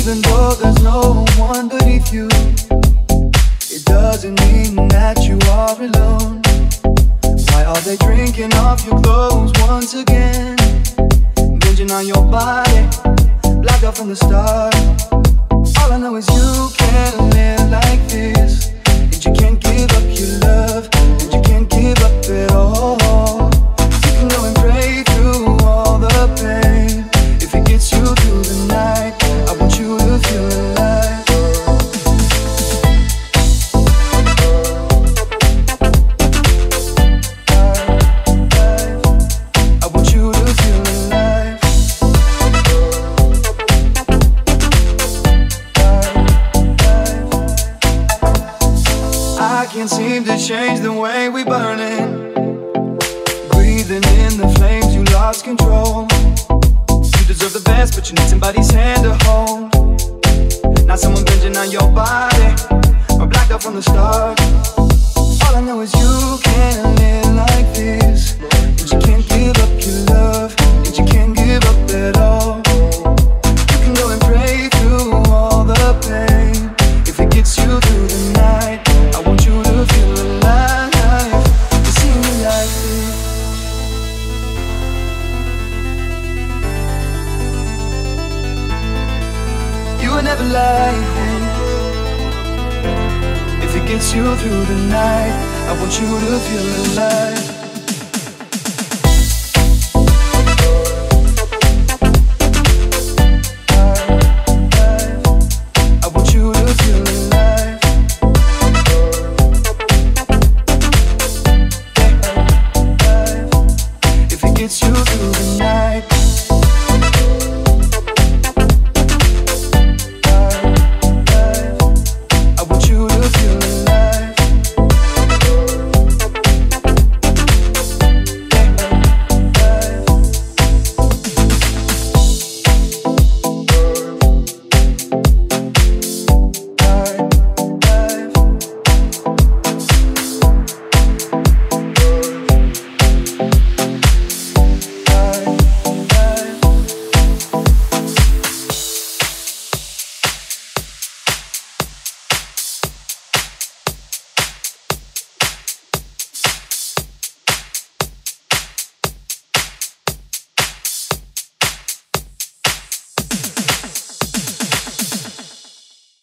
Even though there's no one beneath you, it doesn't mean that you are alone. Why are they drinking off your clothes once again? Binging on your body, blacked out from the start. All I know is you can't live like this, and you can't give up your love, and you can't give up at all. You can go and pray through all the pain. If it gets you through the night, I want you to feel alive. I want you to feel alive. I can't seem to change the way we burning. Breathing in the flames, you lost control. You deserve the best, but you need somebody's hand to hold. Not someone binging on your body, or blacked out from the start. All I know is you can't live like this, and you can't give up your love, and you can't give up at all. You can go and pray through all the pain. If it gets you through the night, I want you to feel alive. You see me like this. You were never like this. If it gets you through the night, I want you to feel alive.